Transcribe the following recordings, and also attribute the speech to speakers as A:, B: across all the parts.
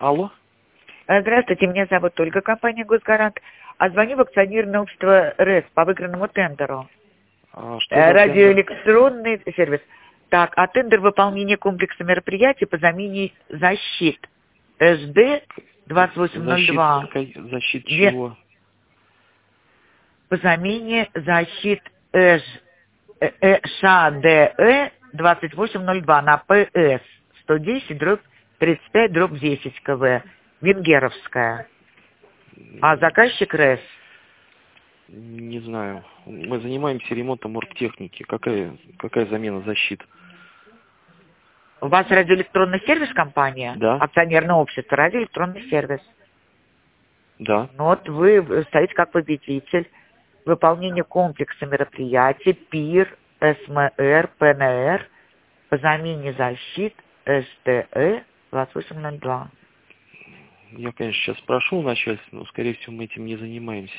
A: Алло?
B: Здравствуйте, меня зовут Ольга, компания «Госгарант». А звоню в акционерное общество РЭС по выигранному тендеру.
A: Что за
B: Радиоэлектронный сервис. Так, а тендер выполнения комплекса мероприятий по замене защит СД 2802.
A: Защит чего?
B: По замене защит ШДЭ 2802 на ПС 110/35/10 КВ. Венгеровская. А заказчик РЭС?
A: Не знаю. Мы занимаемся ремонтом оргтехники. Какая замена защит?
B: У вас радиоэлектронный сервис компания?
A: Да.
B: Акционерное общество, радиоэлектронный сервис.
A: Да.
B: Ну вот вы стоите как победитель. Выполнение комплекса мероприятий ПИР, СМР, ПНР по замене защит СТЭ 2802.
A: Я, конечно, сейчас спрошу у начальства, но, скорее всего, мы этим не занимаемся.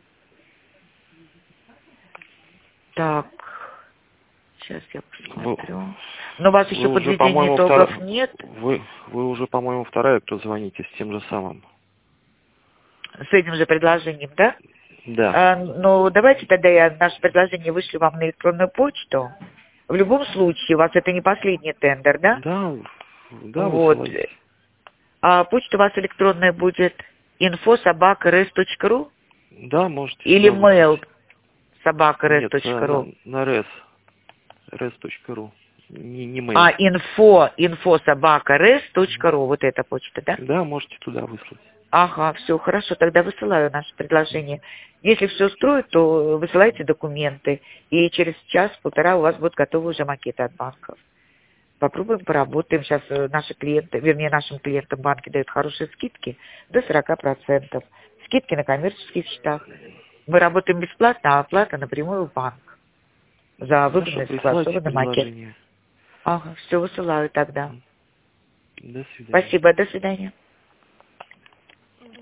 B: Так, сейчас я посмотрю. Но у вас еще подведения итогов нет?
A: Вы уже, по-моему, вторая, кто звоните с тем же самым.
B: С этим же предложением, да?
A: Да.
B: Ну, давайте тогда я наше предложение вышлю вам на электронную почту. В любом случае, у вас это не последний тендер, да?
A: Да,
B: вот.
A: Высылайте.
B: А почта у вас электронная будет info@res.ru?
A: Да, можете.
B: Или mail @res.ru?
A: Нет, на res.ru. Не mail.
B: Info @res.ru, вот эта почта, да?
A: Да, можете туда выслать.
B: Ага, все, хорошо, тогда высылаю наше предложение. Если все устроит, то высылайте документы, и через час-полтора у вас будут готовы уже макеты от банков. Попробуем, поработаем. Сейчас наши клиенты, вернее, нашим клиентам банки дают хорошие скидки до 40%. Скидки на коммерческих счетах. Мы работаем бесплатно, а оплата напрямую в банк. За выгодный согласованный макет. Ага, все, высылаю тогда.
A: До свидания.
B: Спасибо, до свидания.